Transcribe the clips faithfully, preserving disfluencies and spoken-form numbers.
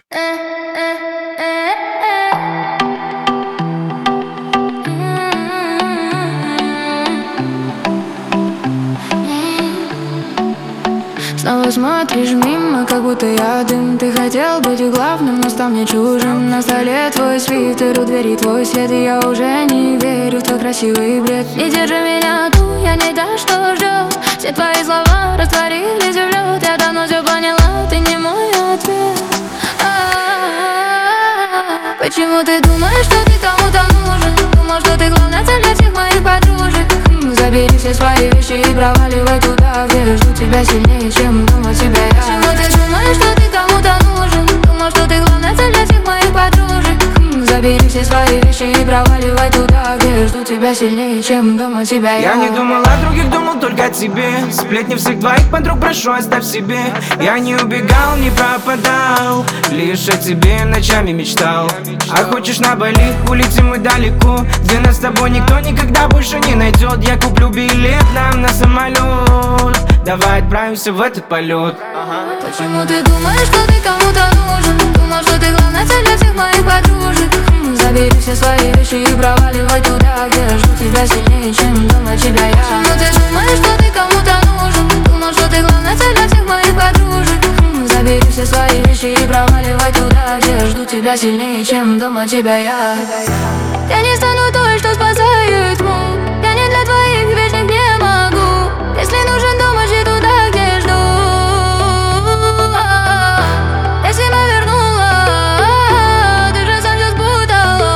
Снова смотришь мимо, как будто я дым. Ты хотел быть главным, но стал мне чужим. На столе твой свитер, у двери твой свет, и я уже не верю в твой красивый бред. Не держи меня тут, я не та, что ждет. Все твои слова растворились в лед. Я давно все поняла, ты не мой ответ. А-а-а-а. Почему ты думаешь, что ты кому-то нужен? Думал, что ты главная цель для всех моих подружек. Забери все свои вещи и проваливай туда, где жду тебя сильнее, чем думал тебя я. Почему ты думаешь, что ты кому-то нужен? Думал, что ты главная цель для всех моих подружек. Забери все свои вещи и проваливай туда, где жду тебя сильнее, чем думал тебя я. Я не думал о других, думал только о тебе. Сплетни всех двоих подруг прошу, оставь себе. Я не убегал, не пропадал, лишь о тебе ночами мечтал. А хочешь на Бали, улетим мы далеко, где нас с тобой никто никогда больше не найдет. Я куплю билет нам на самолет, давай отправимся в этот полет. Почему ты думаешь, что ты кому-то нужен? Думал, что ты главная цель для всех моих подружек. Забери все свои вещи и проваливай туда, где жду тебя сильнее, чем думал тебя я. Почему ты думаешь, что ты кому-то нужен? Думал, что ты главная цель для всех моих подружек. Забери все свои вещи и проваливай туда, где жду тебя сильнее, чем думал тебя я. Я не стану той, что спасает тьму. Я не для твоих вечных не могу. Если нужен дом, ищи туда, где жду. Я себя вернула, ты же сам все спутала.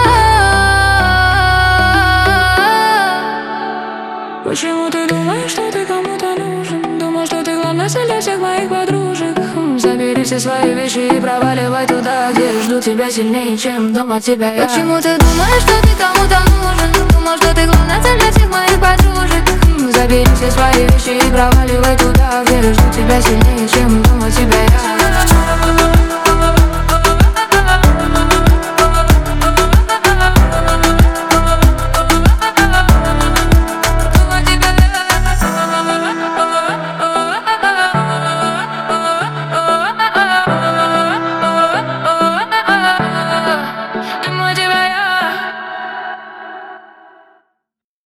Почему ты думаешь, что ты кому-то нужен? Думал, что ты главная цель для всех моих подружек. Забери все свои вещи и проваливай туда, где жду тебя сильнее, чем думал тебя я. Почему ты думаешь, что ты кому-то нужен? Думал, что ты главная цель для всех моих подружек. Забери все свои вещи и проваливай туда, где жду тебя сильнее, чем думал тебя я.